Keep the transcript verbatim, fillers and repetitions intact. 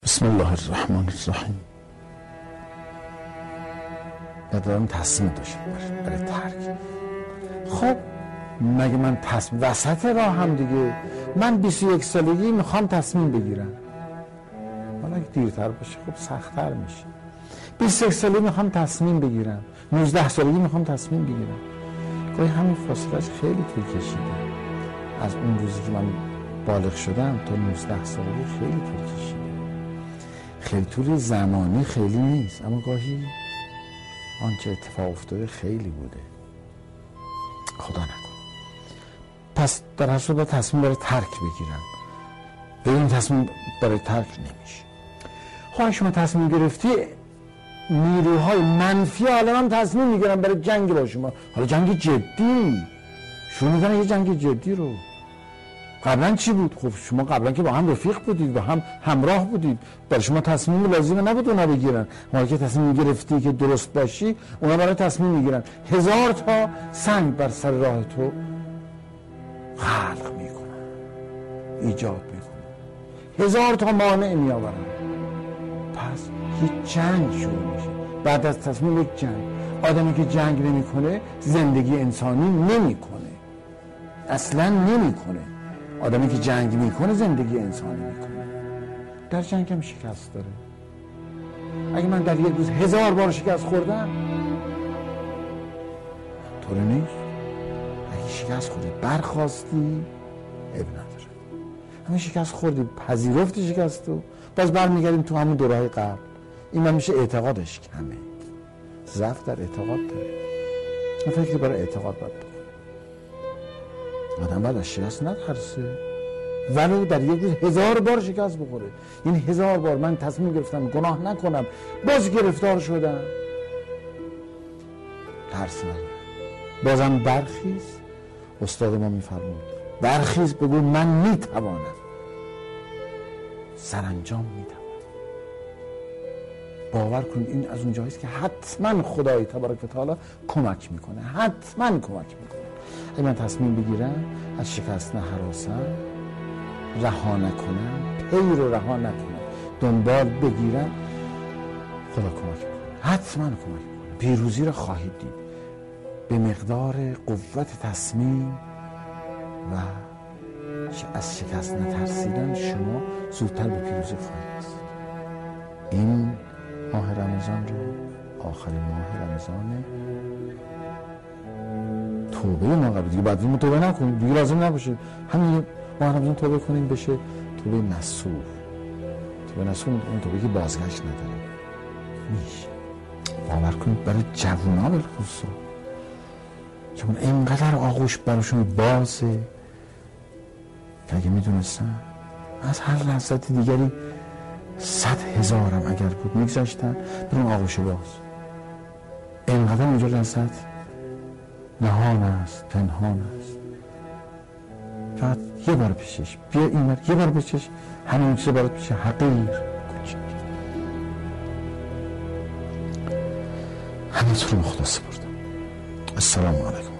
بسم الله الرحمن الرحیم. یا دارم تصمیم داشت برای ترک. خب مگه من تصمیم وسط راه هم دیگه من بیست و یک سالگی میخوام تصمیم بگیرم، حالا اگه دیرتر باشه خب سخت‌تر میشه. بیست و یک سالگی میخوام تصمیم بگیرم، نوزده سالگی میخوام تصمیم بگیرم. گاهی همین فاصلهش خیلی طول کشیده. از اون روزی که من بالغ شدم تا نوزده سالگی خیلی طول کشیده. خیلی طول زمانی خیلی نیست، اما گاهی آنچه اتفاق افتاده خیلی بوده. خدا نکنه. پس در هر صورت تصمیم برای ترک بگیرم. بدون تصمیم برای ترک نمیشه. خواهی شما تصمیم گرفتی، نیروهای منفی عالم هم تصمیم میگیرن برای جنگ با شما. حالا جنگ جدی شروع میکنن، یه جنگ جدی رو. قبلا چی بود؟ خب شما قبلا که با هم رفیق بودید، با هم همراه بودید، برای شما تصمیم لازمه نبود اونا بگیرن. ما که تصمیم گرفتی که درست باشی، اونا برای تصمیم میگیرن. هزار تا سنگ بر سر راه تو خلق میکنن، ایجاد میکنن، هزار تا مانع میآورن. پس یه جنگ شروع میشه. بعد از تصمیم یک جنگ. آدمی که جنگ نمیکنه زندگی انسانی نمیکنه، اصلا نمیکنه. آدمی که جنگ میکنه زندگی انسانی میکنه. در جنگ هم شکست داره. اگه من در یک روز هزار بار شکست خوردم، طور نیست. اگه شکست خوردی برخواستی، اب نداره. همین شکست خوردی، پذیرفتی شکستو، باز برمیگردیم تو همون دورهای قبل. این من میشه اعتقادش کمه. ضعف در اعتقاد داره. من فکر برای اعتقاد باید بکنم. آدم باید از شکست نترسه، ولو در یک روز هزار بار شکست بخوره. یعنی هزار بار من تصمیم گرفتم گناه نکنم، باز گرفتار شدم، ترس نداره. بازم برخیز. استاد ما میفرمود برخیز بگو من میتوانم، سرانجام میتوانم. باور کنید این از اون جاییست که حتما خدای تبارک و تعالی کمک میکنه، حتما کمک میکنه. اگه من تصمیم بگیرم از شکست نهراسم، رها نکنم، پی رو رها نکنم، دنبال بگیرم، خدا کمک میکنه، حتما کمک میکنه. پیروزی رو خواهید دید. به مقدار قوت تصمیم و از شکست نترسیدن شما زودتر به پیروزی خواهید رسید. این ماه رمضان رو، آخرین ماه رمضان، توبه ما قبل دیگه بعد این توبه نکنیم دیگه، لازم نباشه همین ماه رمضان توبه کنیم، بشه توبه نصوح. توبه نصوح اون توبه که بازگشت نداره. میشه باور کنید برای جوونا بالخصوص، چون اینقدر آغوش براشون بازه که اگه میدونستن از هر لحظت دیگری صد هزارم اگر بود میگذاشتن برون آغوش باز. اینقدر اونجا لذت نهان است، پنهان است. فقط یه بار پیشش بیا این بار، یه بار پیشش همین چیز برات پیشه حقیر کوچیک. همین طور مخلص بردم. السلام علیکم.